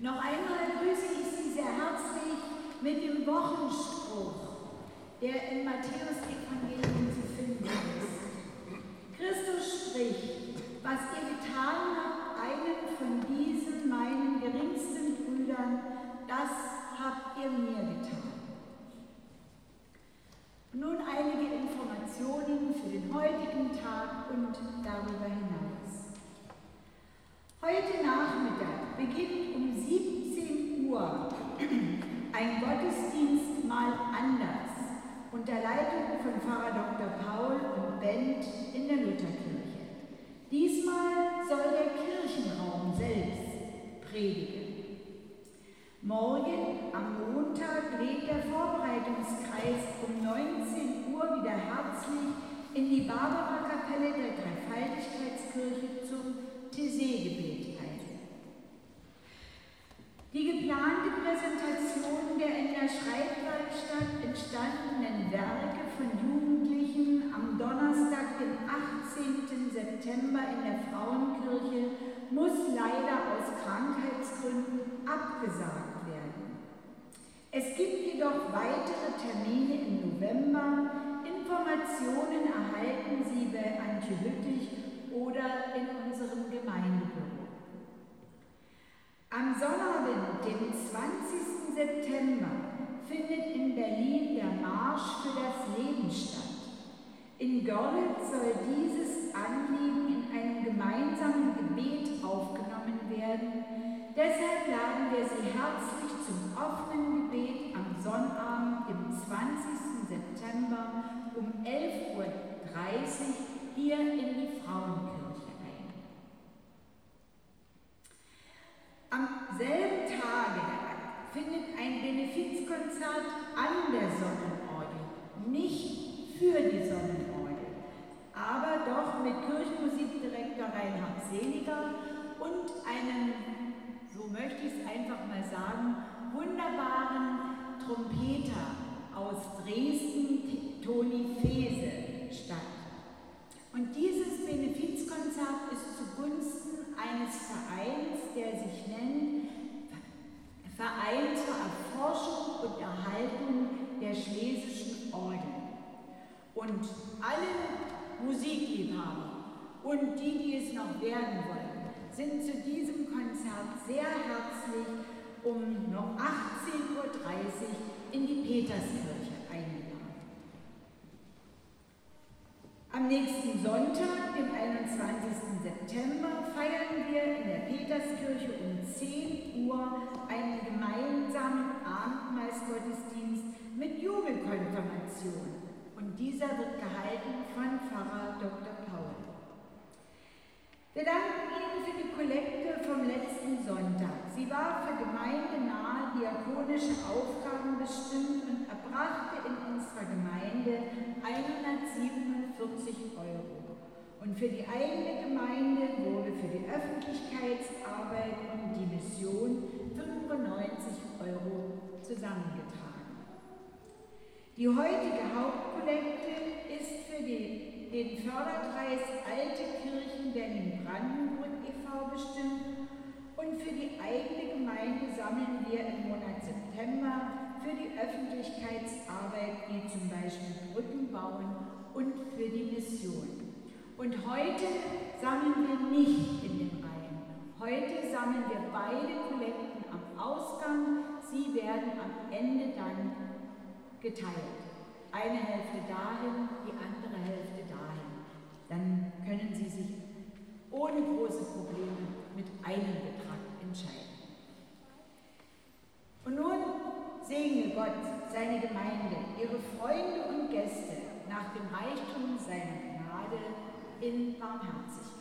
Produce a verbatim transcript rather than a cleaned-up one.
Noch einmal grüße ich Sie sehr herzlich mit dem Wochenspruch, der im Matthäus-Evangelium zu finden ist. Christus spricht: Was ihr getan habt, einen von diesen meinen geringsten Brüdern, das habt ihr mir getan. Nun einige Informationen für den heutigen Tag und darüber hinaus. Heute Nachmittag beginnt um siebzehn Uhr ein Gottesdienst mal anders unter Leitung von Pfarrer Doktor Paul und Bent in der Lutherkirche. Diesmal soll der Kirchenraum selbst predigen. Morgen am Montag lädt der Vorbereitungskreis um neunzehn Uhr wieder herzlich in die Barbara-Kapelle der Dreifaltigkeitskirche zum Taizé-Gebet ein. Die geplante Präsentation der in der Schreibwerkstatt entstandenen Werke von Jugendlichen am Donnerstag, den achtzehnten September in der Frauenkirche muss leider aus Krankheitsgründen abgesagt werden. Es gibt jedoch weitere Termine im November. Informationen erhalten Sie bei Antje Lüttich oder in unserem Gemeindebüro. Am Sonnabend, dem zwanzigsten September, findet in Berlin der Marsch für das Leben statt. In Görlitz soll dieses Anliegen in einem gemeinsamen Gebet aufgenommen werden. Deshalb laden wir Sie herzlich zum offenen Gebet am Sonnabend, dem zwanzigsten September um elf Uhr dreißig hier in die Frauenkirche ein. Am selben Tage findet ein Benefizkonzert an der Sonnenorgel, nicht für die Sonnenorgel, aber doch mit Kirchenmusikdirektor Reinhard Seliger und einem, so möchte ich es einfach mal sagen, wunderbaren Trompeter aus Dresden, Toni Fese, statt. Und dieses Benefizkonzert ist zugunsten eines Vereins, der sich nennt Verein zur Erforschung und Erhaltung der schlesischen Orgel. Und alle Musikliebhaber und die, die es noch werden wollen, sind zu diesem Konzert sehr herzlich um noch achtzehn Uhr dreißig in die Peterskirche eingeladen. Am nächsten Sonntag, dem einundzwanzigsten September, feiern wir in der Peterskirche um zehn Uhr einen gemeinsamen Abendmahlsgottesdienst mit Jubelkonfirmation. Und dieser wird gehalten von Pfarrer Doktor Paul. Wir danken Ihnen für die Kollekte vom letzten Sonntag. Sie war für gemeindenahe diakonische Aufgaben bestimmt und erbrachte in unserer Gemeinde hundertsiebenundvierzig Euro. Und für die eigene Gemeinde wurde für die Öffentlichkeitsarbeit und die Mission fünfundneunzig Euro zusammengetragen. Die heutige Hauptkollekte ist für die, den Förderkreis Alte Kirchen Berlin-Brandenburg e V bestimmt und für die eigene Gemeinde sammeln wir im Monat September für die Öffentlichkeitsarbeit, wie zum Beispiel Brücken bauen und für die Mission. Und heute sammeln wir nicht in den Reihen. Heute sammeln wir beide Kollekten am Ausgang. Sie werden am Ende dann geteilt. Eine Hälfte dahin, die andere Hälfte dahin. Dann können Sie sich ohne große Probleme mit einem Betrag entscheiden. Und nun segne Gott seine Gemeinde, ihre Freunde und Gäste nach dem Reichtum seiner Gnade in Barmherzigkeit.